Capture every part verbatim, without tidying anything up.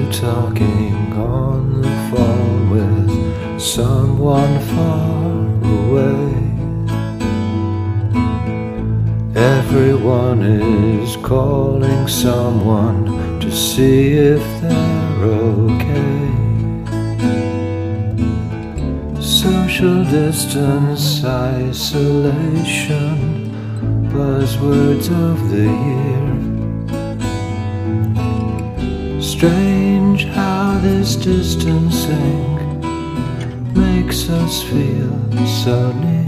talking on the phone with someone far away. Everyone is calling someone to see if they're okay. Social distance, isolation, buzzwords of the year. Strange how this distancing makes us feel so near.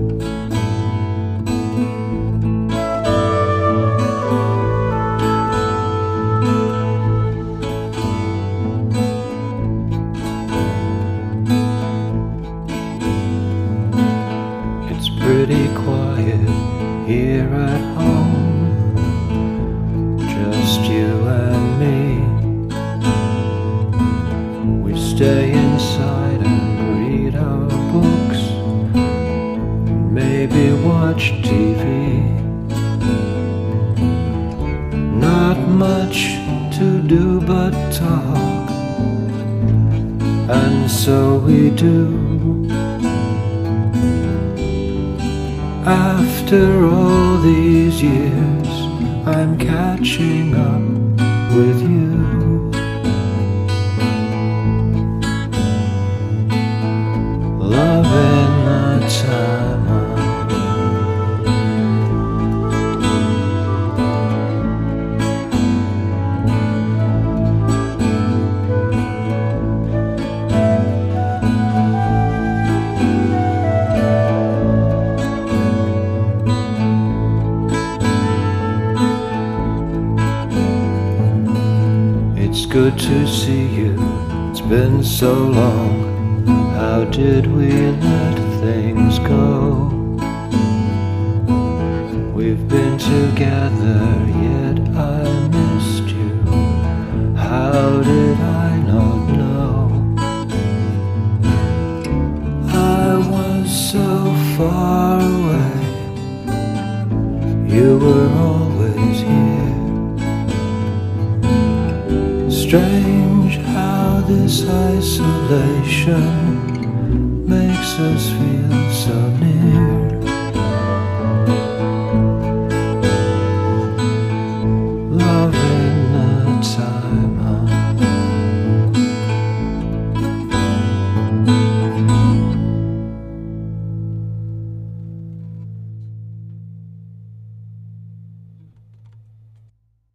It's pretty quiet here at home, just you and me. We stay inside and read our books, maybe watch T V. Not much to do but talk, and so we do. After all these years, I'm catching up with you. Love in the time It's good to see you, it's been so long. How did we let things go? We've been together, yet I missed you. How did I not know? I was so far away, you were always here. Strange how this isolation makes us feel so near.